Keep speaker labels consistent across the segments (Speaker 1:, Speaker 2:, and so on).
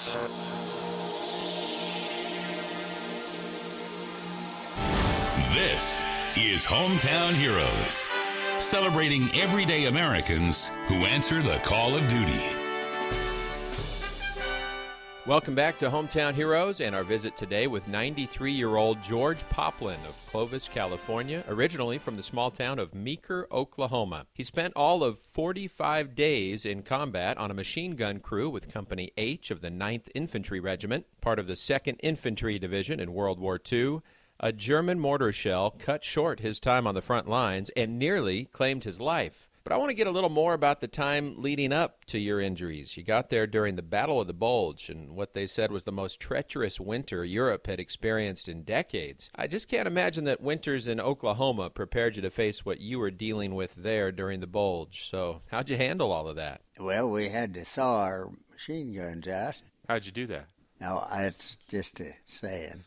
Speaker 1: This is Hometown Heroes, celebrating everyday Americans who answer the call of duty.
Speaker 2: Welcome back to Hometown Heroes and our visit today with 93-year-old George Poplin of Clovis, California, originally from the small town of Meeker, Oklahoma. He spent all of 45 days in combat on a machine gun crew with Company H of the 9th Infantry Regiment, part of the 2nd Infantry Division in World War II. A German mortar shell cut short his time on the front lines and nearly claimed his life. But I want to get a little more about the time leading up to your injuries. You got there during the Battle of the Bulge and what they said was the most treacherous winter Europe had experienced in decades. I just can't imagine that winters in Oklahoma prepared you to face what you were dealing with there during the Bulge. So how'd you handle all of that?
Speaker 3: Well, we had to thaw our machine guns out.
Speaker 2: How'd you do that?
Speaker 3: Now, that's just a saying.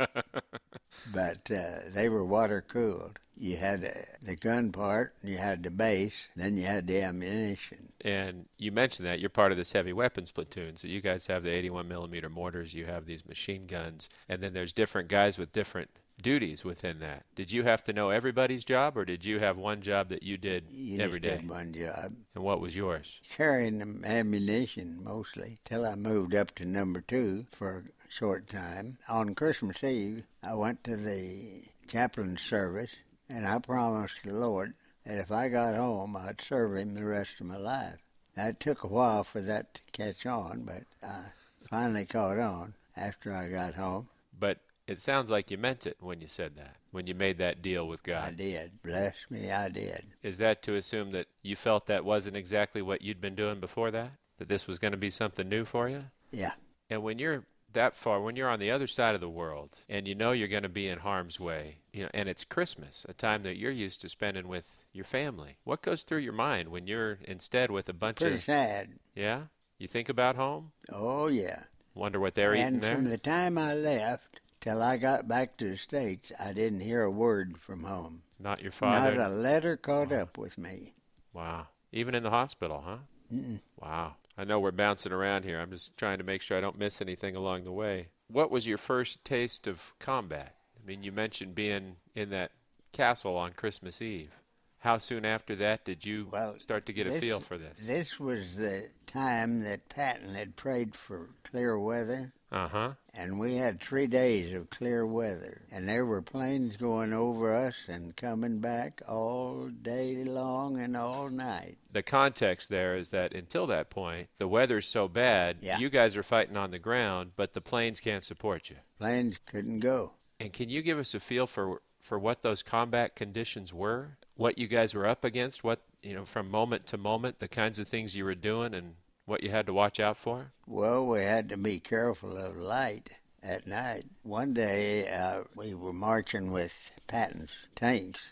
Speaker 3: But they were water-cooled. You had the gun part, and you had the base, then you had the ammunition.
Speaker 2: And you mentioned that you're part of this heavy weapons platoon, so you guys have the 81-millimeter mortars, you have these machine guns, and then there's different guys with different duties within that. Did you have to know everybody's job, or did you have one job that you did every day?
Speaker 3: You just did one job.
Speaker 2: And what was yours?
Speaker 3: Carrying the ammunition, mostly, till I moved up to number 2 for a short time. On Christmas Eve, I went to the chaplain's service, and I promised the Lord that if I got home, I'd serve him the rest of my life. That took a while for that to catch on, but I finally caught on after I got home.
Speaker 2: But it sounds like you meant it when you said that, when you made that deal with God.
Speaker 3: I did. Bless me, I did.
Speaker 2: Is that to assume that you felt that wasn't exactly what you'd been doing before that? That this was going to be something new for you?
Speaker 3: Yeah.
Speaker 2: And when you're that far, when you're on the other side of the world and you know you're going to be in harm's way, and it's Christmas, a time that you're used to spending with your family, what goes through your mind when you're instead with a bunch
Speaker 3: Pretty sad.
Speaker 2: Yeah? You think about home?
Speaker 3: Oh, yeah.
Speaker 2: Wonder what they're eating there?
Speaker 3: And from the time I left till I got back to the States, I didn't hear a word from home.
Speaker 2: Not your father?
Speaker 3: Not a letter caught up with me.
Speaker 2: Wow. Even in the hospital, huh?
Speaker 3: Mm-mm.
Speaker 2: Wow. I know we're bouncing around here. I'm just trying to make sure I don't miss anything along the way. What was your first taste of combat? I mean, you mentioned being in that castle on Christmas Eve. How soon after that did you start to get a feel for this?
Speaker 3: This was the time that Patton had prayed for clear weather.
Speaker 2: Uh-huh.
Speaker 3: And we had 3 days of clear weather. And there were planes going over us and coming back all day long and all night.
Speaker 2: The context there is that until that point, the weather's so bad, you guys are fighting on the ground, but the planes can't support you.
Speaker 3: Planes couldn't go.
Speaker 2: And can you give us a feel for what those combat conditions were? What you guys were up against? What, from moment to moment, the kinds of things you were doing and what you had to watch out for?
Speaker 3: Well, we had to be careful of light at night. One day, we were marching with Patton's tanks,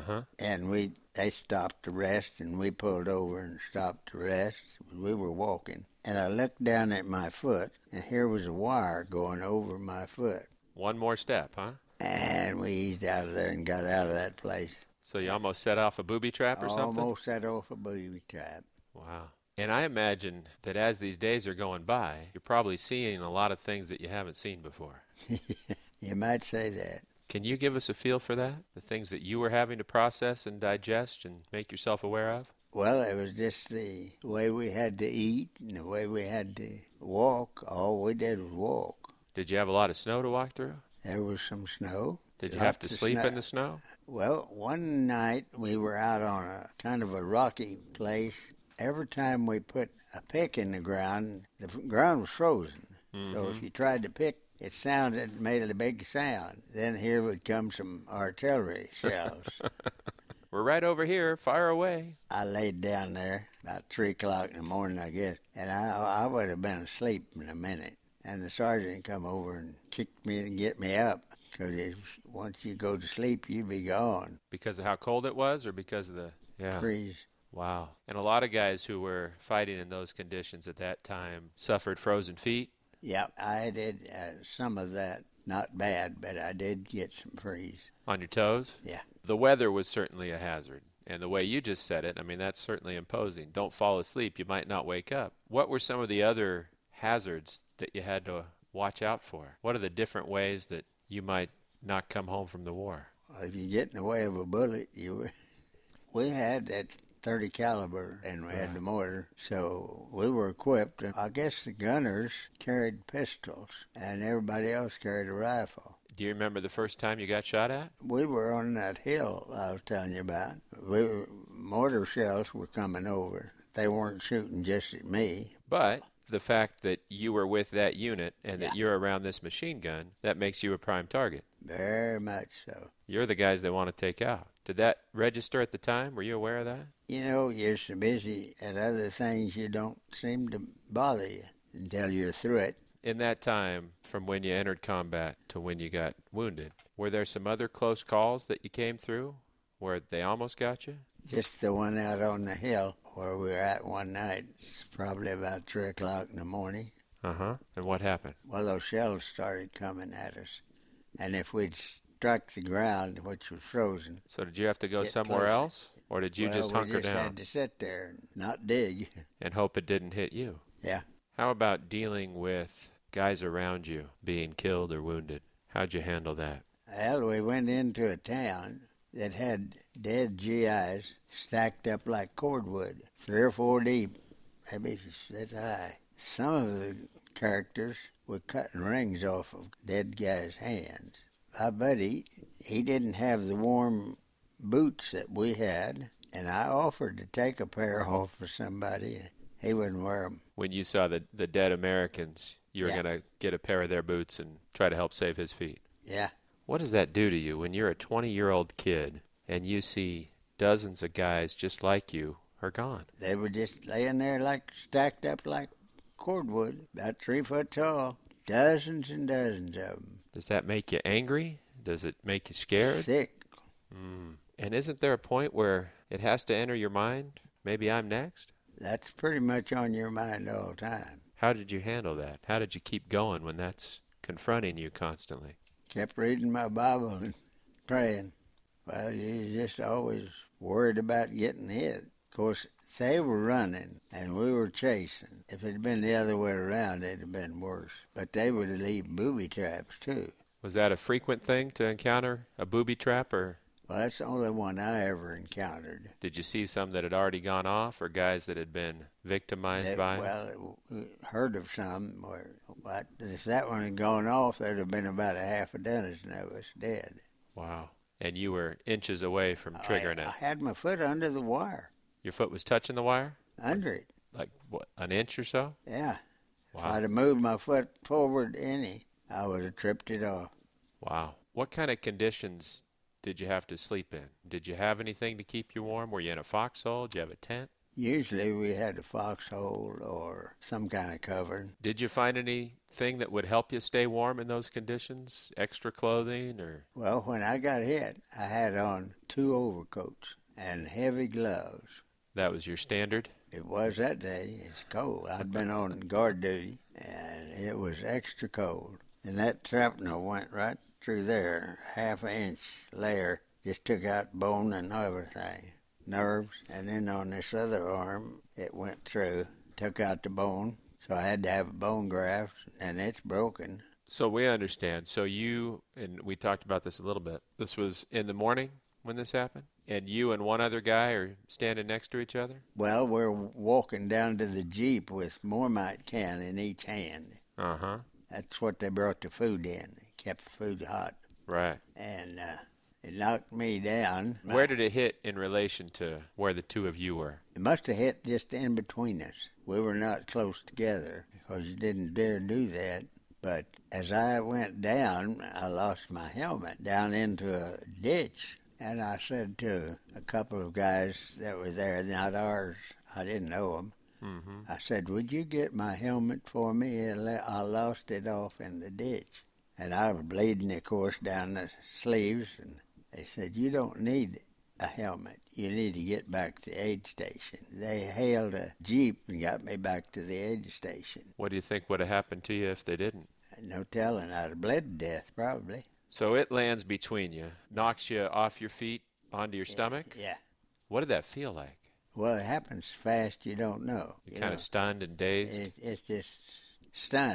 Speaker 3: and they stopped to rest, and we pulled over and stopped to rest. We were walking, and I looked down at my foot, and here was a wire going over my foot.
Speaker 2: One more step, huh?
Speaker 3: And we eased out of there and got out of that place.
Speaker 2: So you almost set off a booby trap or something?
Speaker 3: Almost set off a booby trap.
Speaker 2: Wow. And I imagine that as these days are going by, you're probably seeing a lot of things that you haven't seen before.
Speaker 3: You might say that.
Speaker 2: Can you give us a feel for that? The things that you were having to process and digest and make yourself aware of?
Speaker 3: Well, it was just the way we had to eat and the way we had to walk. All we did was walk.
Speaker 2: Did you have a lot of snow to walk through?
Speaker 3: There was some snow.
Speaker 2: Did you have to sleep in the snow?
Speaker 3: Well, one night we were out on a kind of a rocky place. Every time we put a pick in the ground was frozen. Mm-hmm. So if you tried to pick, it made a big sound. Then here would come some artillery shells.
Speaker 2: We're right over here. Fire away.
Speaker 3: I laid down there about 3 o'clock in the morning, I guess, and I would have been asleep in a minute. And the sergeant come over and kicked me and get me up. Because once you go to sleep, you'd be gone.
Speaker 2: Because of how cold it was or because of the
Speaker 3: freeze?
Speaker 2: Wow. And a lot of guys who were fighting in those conditions at that time suffered frozen feet?
Speaker 3: Yeah, I did some of that. Not bad, but I did get some freeze.
Speaker 2: On your toes?
Speaker 3: Yeah.
Speaker 2: The weather was certainly a hazard. And the way you just said it, I mean, that's certainly imposing. Don't fall asleep. You might not wake up. What were some of the other hazards that you had to watch out for? What are the different ways that you might not come home from the war?
Speaker 3: Well, if you get in the way of a bullet, we had that 30 caliber and we had the mortar, so we were equipped. I guess the gunners carried pistols and everybody else carried a rifle.
Speaker 2: Do you remember the first time you got shot at?
Speaker 3: We were on that hill I was telling you about. Mortar shells were coming over. They weren't shooting just at me.
Speaker 2: But the fact that you were with that unit and that you're around this machine gun, that makes you a prime target.
Speaker 3: Very much so.
Speaker 2: You're the guys they want to take out. Did that register at the time? Were you aware of that?
Speaker 3: You know, you're so busy at other things you don't seem to bother you until you're through it.
Speaker 2: In that time, from when you entered combat to when you got wounded, were there some other close calls that you came through where they almost got you?
Speaker 3: Just the one out on the hill where we were at one night. It's probably about 3 o'clock in the morning.
Speaker 2: Uh-huh. And what happened?
Speaker 3: Well, those shells started coming at us. And if we'd struck the ground, which was frozen...
Speaker 2: So did you have to go somewhere else? Or did you just hunker down?
Speaker 3: We just had to sit there and not dig.
Speaker 2: And hope it didn't hit you?
Speaker 3: Yeah.
Speaker 2: How about dealing with guys around you being killed or wounded? How'd you handle that?
Speaker 3: Well, we went into a town that had dead GIs stacked up like cordwood, 3 or 4 deep, maybe that high. Some of the characters were cutting rings off of dead guys' hands. My buddy, he didn't have the warm boots that we had, and I offered to take a pair off for somebody. He wouldn't wear them.
Speaker 2: When you saw the dead Americans, you were going to get a pair of their boots and try to help save his feet.
Speaker 3: Yeah.
Speaker 2: What does that do to you when you're a 20-year-old kid and you see dozens of guys just like you are gone?
Speaker 3: They were just laying there like stacked up like cordwood, about 3 foot tall. Dozens and dozens of them.
Speaker 2: Does that make you angry? Does it make you scared?
Speaker 3: Sick.
Speaker 2: And isn't there a point where it has to enter your mind, maybe I'm next?
Speaker 3: That's pretty much on your mind all the time.
Speaker 2: How did you handle that? How did you keep going when that's confronting you constantly?
Speaker 3: Kept reading my Bible and praying. Well, you just always worried about getting hit. Of course, they were running and we were chasing. If it had been the other way around, it'd have been worse. But they would leave booby traps, too.
Speaker 2: Was that a frequent thing to encounter, a booby trap, or?
Speaker 3: Well, that's the only one I ever encountered.
Speaker 2: Did you see some that had already gone off, or guys that had been victimized by them?
Speaker 3: Well, heard of some. But if that one had gone off, there'd have been about a half a dozen of us dead.
Speaker 2: Wow. And you were inches away from triggering it.
Speaker 3: I had my foot under the wire.
Speaker 2: Your foot was touching the wire?
Speaker 3: Under it.
Speaker 2: Like, what, an inch or so?
Speaker 3: Yeah.
Speaker 2: Wow.
Speaker 3: If I'd have moved my foot forward any, I would have tripped it off.
Speaker 2: Wow. What kind of conditions did you have to sleep in? Did you have anything to keep you warm? Were you in a foxhole? Did you have a tent?
Speaker 3: Usually we had a foxhole or some kind of cover.
Speaker 2: Did you find anything that would help you stay warm in those conditions? Extra clothing or?
Speaker 3: Well, when I got hit, I had on 2 overcoats and heavy gloves.
Speaker 2: That was your standard?
Speaker 3: It was that day. It's cold. I'd been on guard duty, and it was extra cold. And that shrapnel went right through there, half-inch layer, just took out bone and everything, nerves. And then on this other arm, it went through, took out the bone. So I had to have a bone graft, and it's broken.
Speaker 2: So we understand. So you, and we talked about this a little bit, this was in the morning when this happened? And you and one other guy are standing next to each other?
Speaker 3: Well, we're walking down to the Jeep with Mormite can in each hand.
Speaker 2: Uh-huh.
Speaker 3: That's what they brought the food in. They kept the food hot.
Speaker 2: Right.
Speaker 3: And it knocked me down.
Speaker 2: Where did it hit in relation to where the two of you were?
Speaker 3: It must have hit just in between us. We were not close together because you didn't dare do that. But as I went down, I lost my helmet down into a ditch. And I said to a couple of guys that were there, not ours, I didn't know them, I said, would you get my helmet for me? I lost it off in the ditch. And I was bleeding, of course, down the sleeves. And they said, you don't need a helmet. You need to get back to the aid station. They hailed a Jeep and got me back to the aid station.
Speaker 2: What do you think would have happened to you if they didn't?
Speaker 3: No telling. I'd have bled to death, probably.
Speaker 2: So it lands between you, knocks you off your feet onto your stomach?
Speaker 3: Yeah.
Speaker 2: What did that feel like?
Speaker 3: Well, it happens fast, you don't know.
Speaker 2: You're kind of stunned and dazed?
Speaker 3: It's just stunned.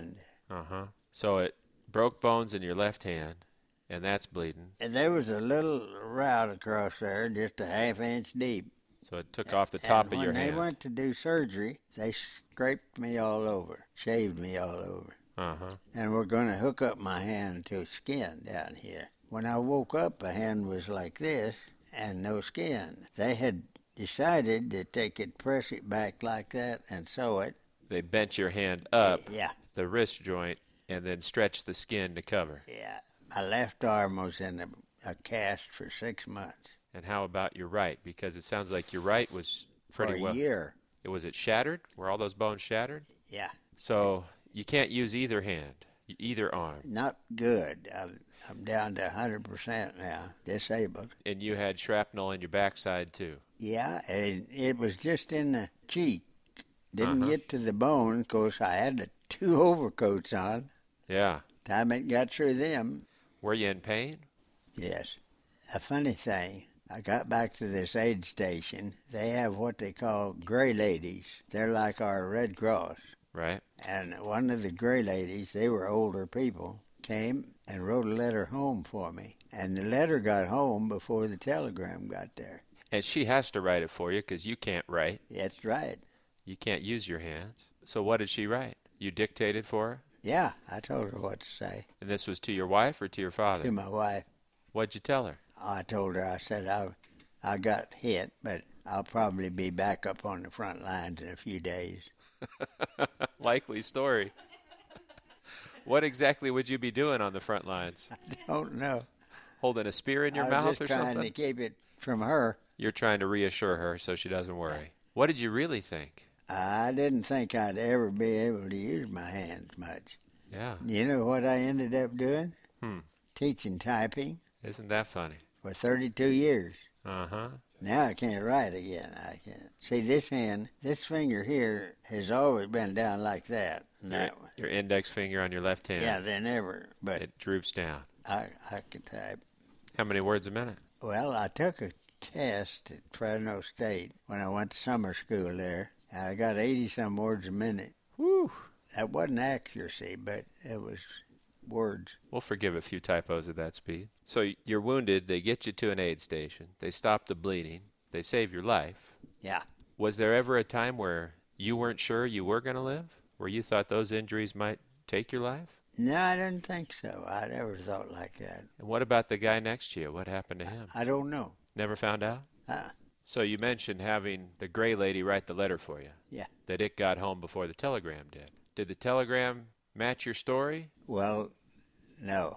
Speaker 2: Uh-huh. So it broke bones in your left hand, and that's bleeding.
Speaker 3: And there was a little route across there, just a half-inch deep.
Speaker 2: So it took off the top of your
Speaker 3: When
Speaker 2: hand.
Speaker 3: they went to do surgery, they scraped me all over, shaved me all over.
Speaker 2: Uh-huh.
Speaker 3: And we're going to hook up my hand to skin down here. When I woke up, the hand was like this and no skin. They had decided that they could press it back like that and sew it.
Speaker 2: They bent your hand up,
Speaker 3: Yeah,
Speaker 2: the wrist joint, and then stretched the skin to cover.
Speaker 3: yeah. My left arm was in a cast for 6 months.
Speaker 2: And how about your right? Because it sounds like your right was pretty
Speaker 3: For
Speaker 2: well.
Speaker 3: a year.
Speaker 2: Was it shattered? Were all those bones shattered?
Speaker 3: Yeah.
Speaker 2: So you can't use either hand, either arm.
Speaker 3: Not good. I'm down to 100% now, disabled.
Speaker 2: And you had shrapnel in your backside, too.
Speaker 3: Yeah, and it was just in the cheek. Didn't get to the bone. Of course, I had the 2 overcoats on.
Speaker 2: Yeah.
Speaker 3: Time it got through them.
Speaker 2: Were you in pain?
Speaker 3: Yes. A funny thing, I got back to this aid station. They have what they call gray ladies. They're like our Red Cross.
Speaker 2: Right.
Speaker 3: And one of the gray ladies, they were older people, came and wrote a letter home for me. And the letter got home before the telegram got there.
Speaker 2: And she has to write it for you because you can't write.
Speaker 3: That's right.
Speaker 2: You can't use your hands. So what did she write? You dictated for her?
Speaker 3: Yeah, I told her what to say.
Speaker 2: And this was to your wife or to your father?
Speaker 3: To my wife.
Speaker 2: What'd you tell her?
Speaker 3: I told her, I said, I got hit, but I'll probably be back up on the front lines in a few days.
Speaker 2: Likely story. What exactly would you be doing on the front lines?
Speaker 3: I don't know.
Speaker 2: Holding a spear in your
Speaker 3: I
Speaker 2: mouth
Speaker 3: was
Speaker 2: or
Speaker 3: just trying
Speaker 2: something?
Speaker 3: to keep it from her.
Speaker 2: You're trying to reassure her so she doesn't worry. What did you really think?
Speaker 3: I didn't think I'd ever be able to use my hands much.
Speaker 2: Yeah.
Speaker 3: You know what I ended up doing? Teaching typing
Speaker 2: Isn't that funny?
Speaker 3: for 32 years.
Speaker 2: Uh-huh.
Speaker 3: Now I can't write again. I can't. See, this hand, this finger here has always been down like that.
Speaker 2: Your index finger on your left hand.
Speaker 3: Yeah, they never, but
Speaker 2: It droops down.
Speaker 3: I could type.
Speaker 2: How many words a minute?
Speaker 3: Well, I took a test at Fresno State when I went to summer school there. I got 80-some words a minute.
Speaker 2: Whew.
Speaker 3: That wasn't accuracy, but it was words.
Speaker 2: We'll forgive a few typos at that speed. So you're wounded. They get you to an aid station. They stop the bleeding. They save your life.
Speaker 3: Yeah.
Speaker 2: Was there ever a time where you weren't sure you were going to live? Where you thought those injuries might take your life?
Speaker 3: No, I didn't think so. I never thought like that.
Speaker 2: And what about the guy next to you? What happened to him?
Speaker 3: I don't know.
Speaker 2: Never found out? So you mentioned having the gray lady write the letter for you.
Speaker 3: Yeah.
Speaker 2: That it got home before the telegram did. Did the telegram match your story?
Speaker 3: Well, no.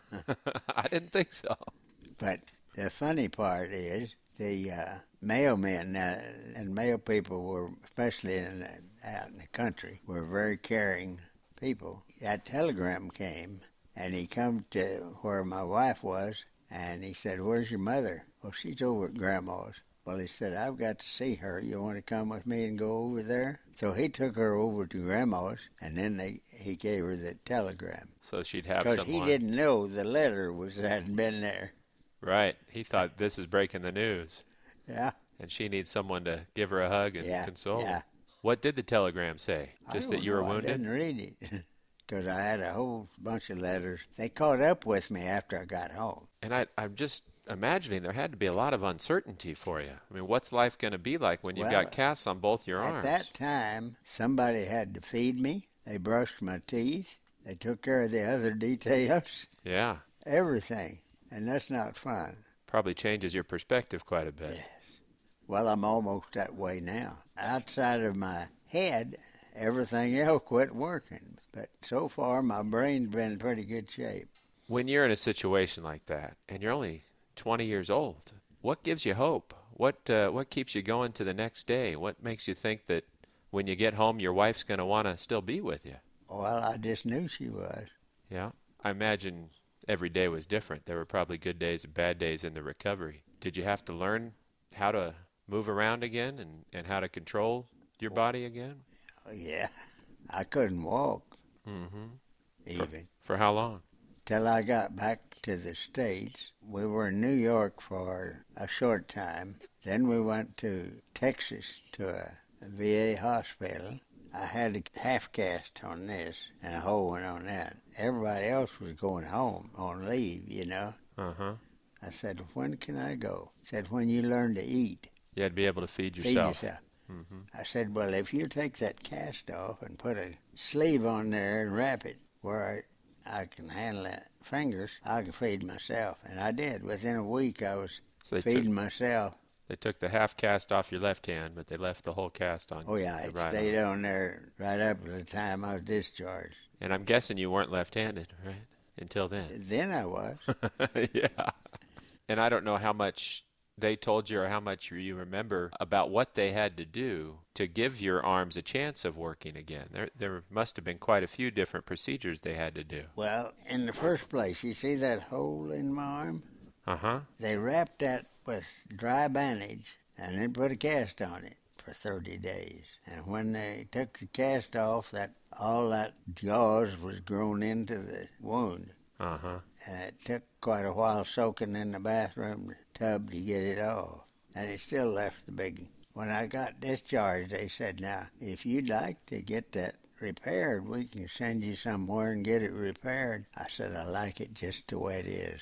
Speaker 2: I didn't think so.
Speaker 3: But the funny part is the mailmen and mail people were, especially out in the country, were very caring people. That telegram came, and he come to where my wife was, and he said, "Where's your mother?" "Well, she's over at Grandma's." Well, he said, "I've got to see her. You want to come with me and go over there?" So he took her over to Grandma's, and then he gave her the telegram.
Speaker 2: So she'd have
Speaker 3: Because
Speaker 2: someone.
Speaker 3: he didn't know the letter hadn't been there.
Speaker 2: Right. He thought this is breaking the news.
Speaker 3: Yeah.
Speaker 2: And she needs someone to give her a hug and console her.
Speaker 3: Yeah.
Speaker 2: What did the telegram say? Just that you were wounded?
Speaker 3: I didn't read it because I had a whole bunch of letters. They caught up with me after I got home.
Speaker 2: And I'm just imagining there had to be a lot of uncertainty for you. I mean, what's life going to be like when you've got casts on both your arms?
Speaker 3: At that time, somebody had to feed me. They brushed my teeth. They took care of the other details.
Speaker 2: Yeah.
Speaker 3: Everything. And that's not fun.
Speaker 2: Probably changes your perspective quite a bit.
Speaker 3: Yes. Well, I'm almost that way now. Outside of my head, everything else quit working. But so far, my brain's been in pretty good shape.
Speaker 2: When you're in a situation like that, and you're only 20 years old, what gives you hope? What keeps you going to the next day? What makes you think that when you get home, your wife's going to want to still be with you?
Speaker 3: Well, I just knew she was.
Speaker 2: Yeah. I imagine every day was different. There were probably good days and bad days in the recovery. Did you have to learn how to move around again and how to control your body again?
Speaker 3: Yeah. I couldn't walk.
Speaker 2: Even. For how long?
Speaker 3: Till I got back to the States. We were in New York for a short time. Then we went to Texas to a VA hospital. I had a half cast on this and a whole one on that. Everybody else was going home on leave, you know.
Speaker 2: Uh-huh.
Speaker 3: I said, when can I go? He said, when you learn to eat.
Speaker 2: You had to be able to feed yourself.
Speaker 3: Feed yourself. Mm-hmm. I said, well, if you take that cast off and put a sleeve on there and wrap it where I can handle that fingers, I can feed myself. And I did. Within a week, I was feeding myself.
Speaker 2: They took the half cast off your left hand, but they left the whole cast on.
Speaker 3: Oh, yeah, it stayed on there right up to the time I was discharged.
Speaker 2: And I'm guessing you weren't left-handed, right? Until then.
Speaker 3: Then I was.
Speaker 2: Yeah. And I don't know how much they told you or how much you remember about what they had to do to give your arms a chance of working again. There must have been quite a few different procedures they had to do.
Speaker 3: Well, in the first place, you see that hole in my arm?
Speaker 2: Uh-huh.
Speaker 3: They wrapped that with dry bandage and then put a cast on it for 30 days. And when they took the cast off, all that gauze was grown into the wound.
Speaker 2: Uh-huh.
Speaker 3: And it took quite a while soaking in the bathroom tub to get it off. And it still left the big. When I got discharged, they said, now, if you'd like to get that repaired, we can send you somewhere and get it repaired. I said, I like it just the way it is.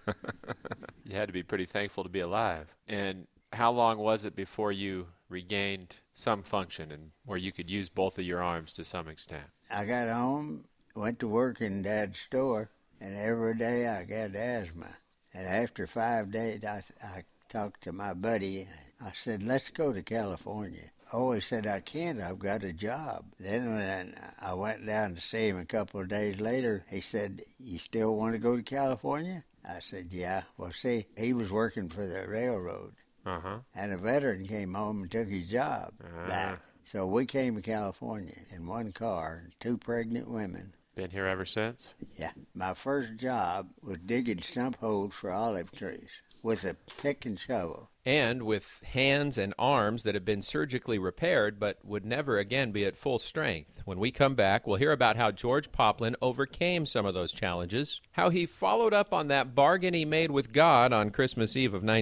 Speaker 2: You had to be pretty thankful to be alive. And how long was it before you regained some function and where you could use both of your arms to some extent?
Speaker 3: I got home, went to work in Dad's store, and every day I got asthma. And after 5 days, I talked to my buddy. I said, let's go to California. Oh, he said, I can't. I've got a job. Then when I went down to see him a couple of days later, he said, you still want to go to California? I said, yeah. Well, see, he was working for the railroad.
Speaker 2: Uh-huh.
Speaker 3: And a veteran came home and took his job back. So we came to California in one car, 2 pregnant women.
Speaker 2: Been here ever since?
Speaker 3: Yeah. My first job was digging stump holes for olive trees with a pick and shovel.
Speaker 2: And with hands and arms that have been surgically repaired but would never again be at full strength. When we come back, we'll hear about how George Poplin overcame some of those challenges, how he followed up on that bargain he made with God on Christmas Eve of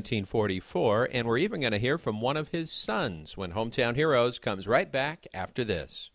Speaker 2: 1944, and we're even going to hear from one of his sons when Hometown Heroes comes right back after this.